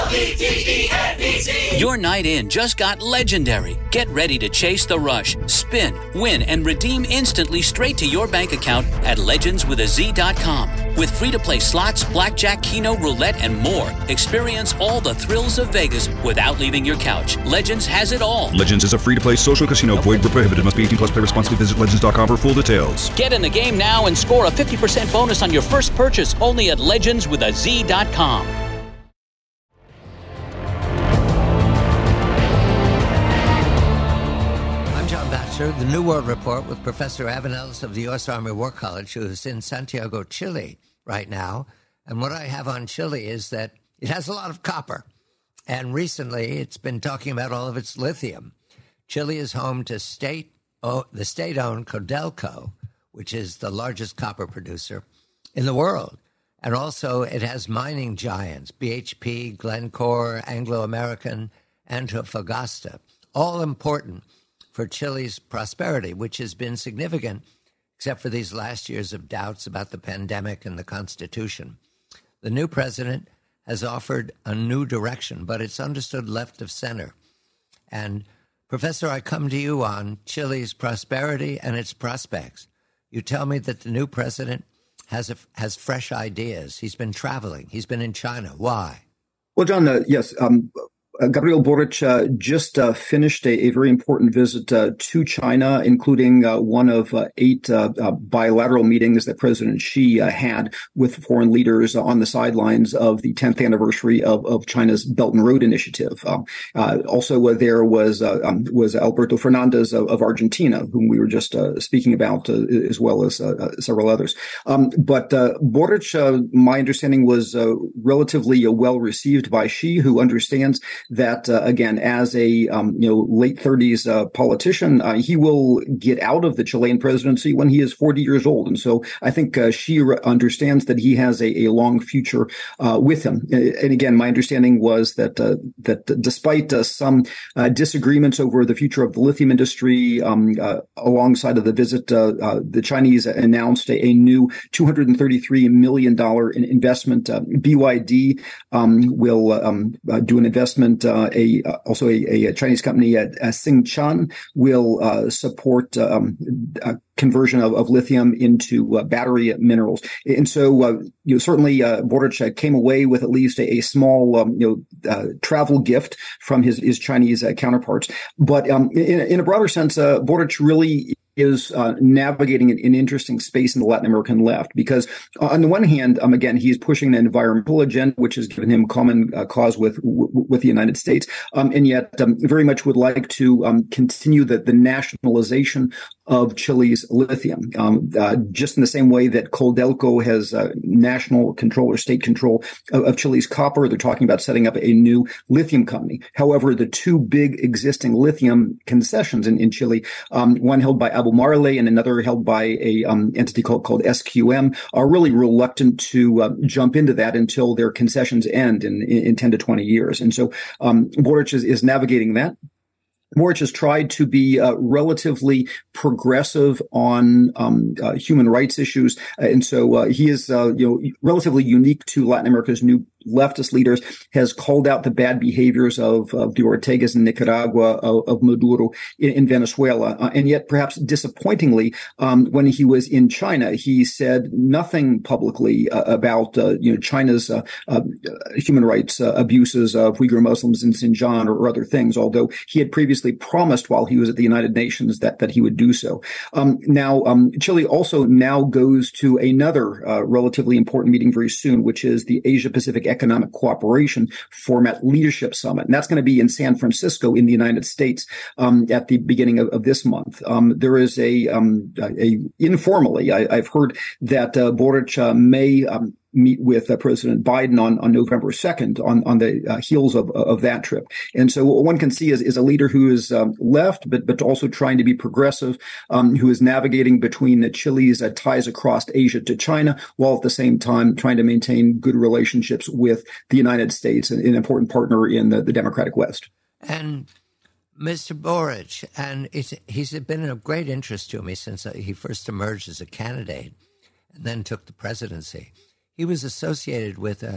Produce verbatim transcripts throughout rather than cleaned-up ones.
L E G E N D Z. Your night in just got legendary. Get ready to chase the rush, spin, win, and redeem instantly straight to your bank account at legends with a z dot com. With free-to-play slots, blackjack, keno, roulette, and more, experience all the thrills of Vegas without leaving your couch. Legends has it all. Legends is a free-to-play social casino. Void where prohibited. Must be eighteen plus. Play responsibly. Visit legends dot com for full details. Get in the game now and score a fifty percent bonus on your first purchase only at legends with a z dot com. The New World Report with Professor Avenells of the U S Army War College, who is in Santiago, Chile right now. And what I have on Chile is that it has a lot of copper. And recently it's been talking about all of its lithium. Chile is home to state oh, the state-owned Codelco, which is the largest copper producer in the world. And also it has mining giants, B H P, Glencore, Anglo American, Antofagasta, all important for Chile's prosperity, which has been significant, except for these last years of doubts about the pandemic and the Constitution. The new president has offered a new direction, but it's understood left of center. And, Professor, I come to you on Chile's prosperity and its prospects. You tell me that the new president has a, has fresh ideas. He's been traveling. He's been in China. Why? Well, John, uh, yes, um, Uh, Gabriel Boric uh, just uh, finished a, a very important visit uh, to China, including uh, one of uh, eight uh, uh, bilateral meetings that President Xi uh, had with foreign leaders on the sidelines of the tenth anniversary of, of China's Belt and Road Initiative. Uh, uh, also, uh, there was uh, um, was Alberto Fernandez of, of Argentina, whom we were just uh, speaking about, uh, as well as uh, uh, several others. Um, but uh, Boric, uh, my understanding, was uh, relatively uh, well received by Xi, who understands that, uh, again, as a um, you know late thirties uh, politician, uh, he will get out of the Chilean presidency when he is forty years old. And so I think uh, Xi understands that he has a, a long future uh, with him. And again, my understanding was that uh, that despite uh, some uh, disagreements over the future of the lithium industry, um, uh, alongside of the visit, uh, uh, the Chinese announced a, a new two hundred thirty-three million dollars in investment. Uh, B Y D um, will um, uh, do an investment. Uh, a uh, also a, a Chinese company at uh, Tsingshan will uh, support um, uh, conversion of, of lithium into uh, battery minerals. And so, uh, you know, certainly uh, Boric uh, came away with at least a, a small, um, you know, uh, travel gift from his, his Chinese uh, counterparts. But um, in, in a broader sense, uh, Boric really is uh, navigating an, an interesting space in the Latin American left, because uh, on the one hand, um, again, he's pushing an environmental agenda, which has given him common uh, cause with w- with the United States, um, and yet um, very much would like to um, continue the, the nationalization of Chile's lithium, um, uh, just in the same way that Codelco has uh, national control or state control of, of Chile's copper. They're talking about setting up a new lithium company. However, the two big existing lithium concessions in, in Chile, um, one held by Albemarle and another held by a um, entity called, called S Q M, are really reluctant to uh, jump into that until their concessions end in, in ten to twenty years. And so um, Boric is, is navigating that. Boric has tried to be uh, relatively progressive on um, uh, human rights issues, uh, and so uh, he is, uh, you know, relatively unique to Latin America's new leftist leaders. Has called out the bad behaviors of, of the Ortegas in Nicaragua, of, of Maduro in, in Venezuela, uh, and yet, perhaps disappointingly, um, when he was in China, he said nothing publicly uh, about uh, you know China's uh, uh, human rights uh, abuses of Uyghur Muslims in Xinjiang or, or other things. Although he had previously promised while he was at the United Nations that that he would do so. Um, now, um, Chile also now goes to another uh, relatively important meeting very soon, which is the Asia Pacific Economic Cooperation Format Leadership Summit. And that's going to be in San Francisco in the United States um, at the beginning of, of this month. Um, there is a, um, a, a informally, I, I've heard that uh, Boric uh, may um, meet with uh, President Biden on, on November second on, on the uh, heels of, of that trip. And so what one can see is, is a leader who is um, left, but, but also trying to be progressive, um, who is navigating between the Chile's uh, ties across Asia to China, while at the same time trying to maintain good relationships with the United States, an, an important partner in the, the Democratic West. And Mister Boric, and it's, he's been of great interest to me since he first emerged as a candidate and then took the presidency. He was associated with a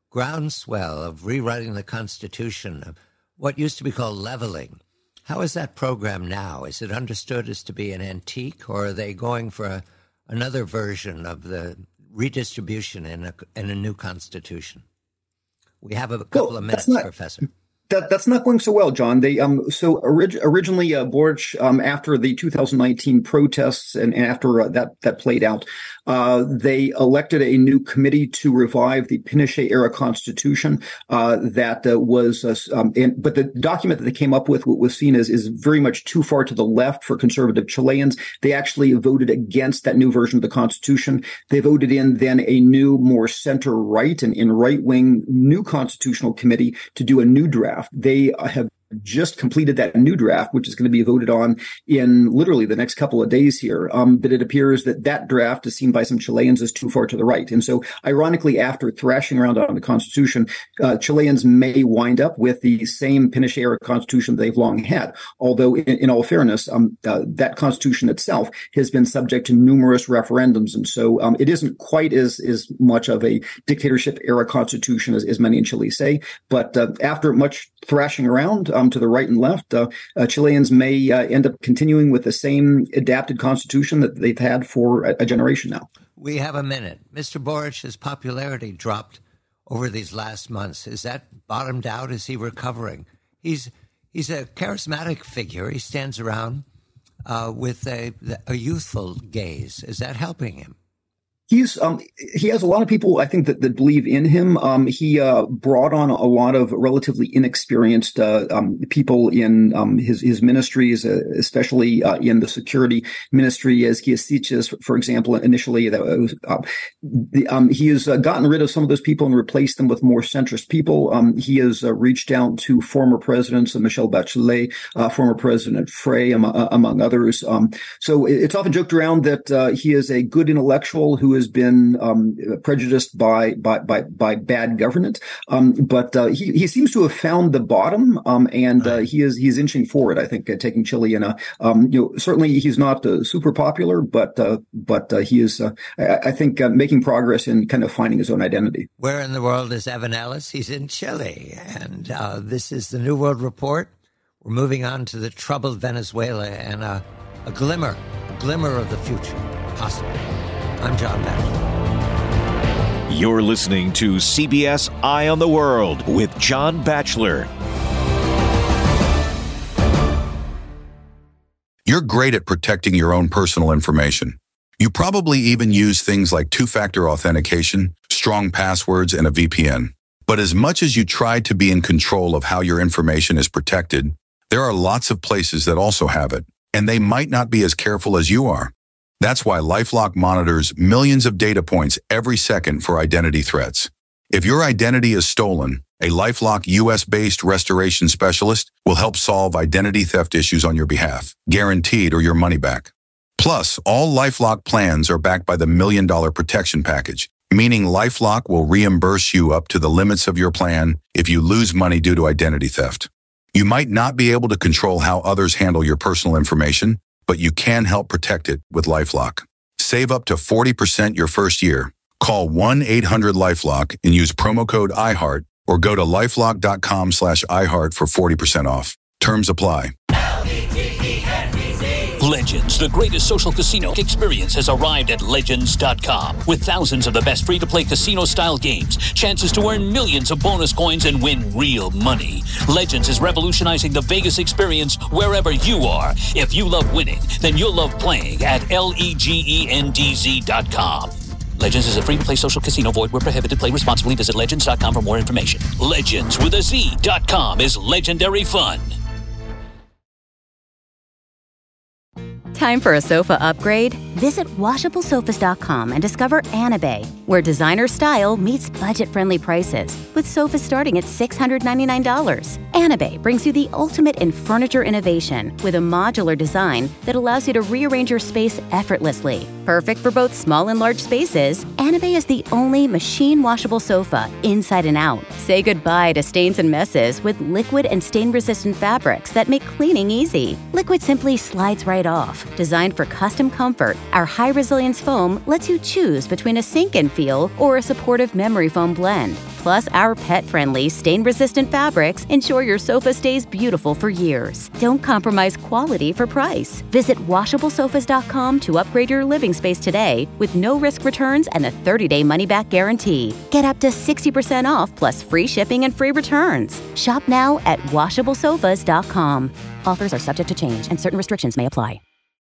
groundswell of rewriting the Constitution, of what used to be called leveling. How is that program now? Is it understood as to be an antique, or are they going for a, another version of the redistribution in a, in a new Constitution? We have a couple well, of minutes, not- Professor. That, that's not going so well, John. They um so orig- originally uh, Boric um after the two thousand nineteen protests and, and after uh, that that played out, uh they elected a new committee to revive the Pinochet era constitution. Uh, that uh, was uh, um and, but the document that they came up with was seen as is very much too far to the left for conservative Chileans. They actually voted against that new version of the constitution. They voted in then a new, more center right and in right wing new constitutional committee to do a new draft. They have just completed that new draft, which is going to be voted on in literally the next couple of days here. Um, but it appears that that draft is seen by some Chileans as too far to the right. And so, ironically, after thrashing around on the Constitution, uh, Chileans may wind up with the same Pinochet-era Constitution they've long had. Although, in, in all fairness, um, uh, that Constitution itself has been subject to numerous referendums. And so um, it isn't quite as, as much of a dictatorship-era Constitution as, as many in Chile say. But uh, after much thrashing around, Um, to the right and left, uh, uh, Chileans may uh, end up continuing with the same adapted constitution that they've had for a, a generation now. We have a minute. Mister Boric's popularity dropped over these last months. Is that bottomed out? Is he recovering? He's he's a charismatic figure. He stands around uh, with a, a youthful gaze. Is that helping him? He's um he has a lot of people, I think, that, that believe in him. Um, he uh, brought on a lot of relatively inexperienced uh, um, people in um, his his ministries, uh, especially uh, in the security ministry, as Kiesiches, for example. Initially, that was uh, the, um, he has uh, gotten rid of some of those people and replaced them with more centrist people. Um, he has uh, reached out to former presidents, uh, Michelle Bachelet, uh, former President Frey, among, uh, among others. Um, so it's often joked around that uh, he is a good intellectual who has been um, prejudiced by, by by by bad governance, um, but uh, he he seems to have found the bottom, um, and uh, he is he's inching forward. I think uh, taking Chile in a um, you know certainly he's not uh, super popular, but uh, but uh, he is uh, I, I think uh, making progress in kind of finding his own identity. Where in the world is Evan Ellis? He's in Chile, and uh, this is the New World Report. We're moving on to the troubled Venezuela and uh, a glimmer, a glimmer of the future, possibly. I'm John Batchelor. You're listening to C B S Eye on the World with John Batchelor. You're great at protecting your own personal information. You probably even use things like two-factor authentication, strong passwords, and a V P N. But as much as you try to be in control of how your information is protected, there are lots of places that also have it, and they might not be as careful as you are. That's why LifeLock monitors millions of data points every second for identity threats. If your identity is stolen, a LifeLock U S-based restoration specialist will help solve identity theft issues on your behalf, guaranteed or your money back. Plus, all LifeLock plans are backed by the Million Dollar Protection Package, meaning LifeLock will reimburse you up to the limits of your plan if you lose money due to identity theft. You might not be able to control how others handle your personal information, but you can help protect it with LifeLock. Save up to forty percent your first year. Call one eight hundred LifeLock and use promo code iHeart or go to lifelock.com slash iHeart for forty percent off. Terms apply. Legends, the greatest social casino experience, has arrived at Legends dot com. With thousands of the best free-to-play casino-style games, chances to earn millions of bonus coins and win real money. Legends is revolutionizing the Vegas experience wherever you are. If you love winning, then you'll love playing at L-E-G-E-N-D-Z dot com. Legends is a free-to-play social casino. Void where prohibited. Play responsibly. Visit Legends dot com for more information. Legends with a Z dot com is legendary fun. Time for a sofa upgrade? Visit washable sofas dot com and discover Anabay, where designer style meets budget-friendly prices, with sofas starting at six hundred ninety-nine dollars. Anabay brings you the ultimate in furniture innovation with a modular design that allows you to rearrange your space effortlessly. Perfect for both small and large spaces, Anabay is the only machine-washable sofa inside and out. Say goodbye to stains and messes with liquid and stain-resistant fabrics that make cleaning easy. Liquid simply slides right off, designed for custom comfort Our high-resilience foam lets you choose between a sink-in feel or a supportive memory foam blend. Plus, our pet-friendly, stain-resistant fabrics ensure your sofa stays beautiful for years. Don't compromise quality for price. Visit washable sofas dot com to upgrade your living space today with no-risk returns and a thirty-day money-back guarantee. Get up to sixty percent off plus free shipping and free returns. Shop now at washable sofas dot com. Offers are subject to change and certain restrictions may apply.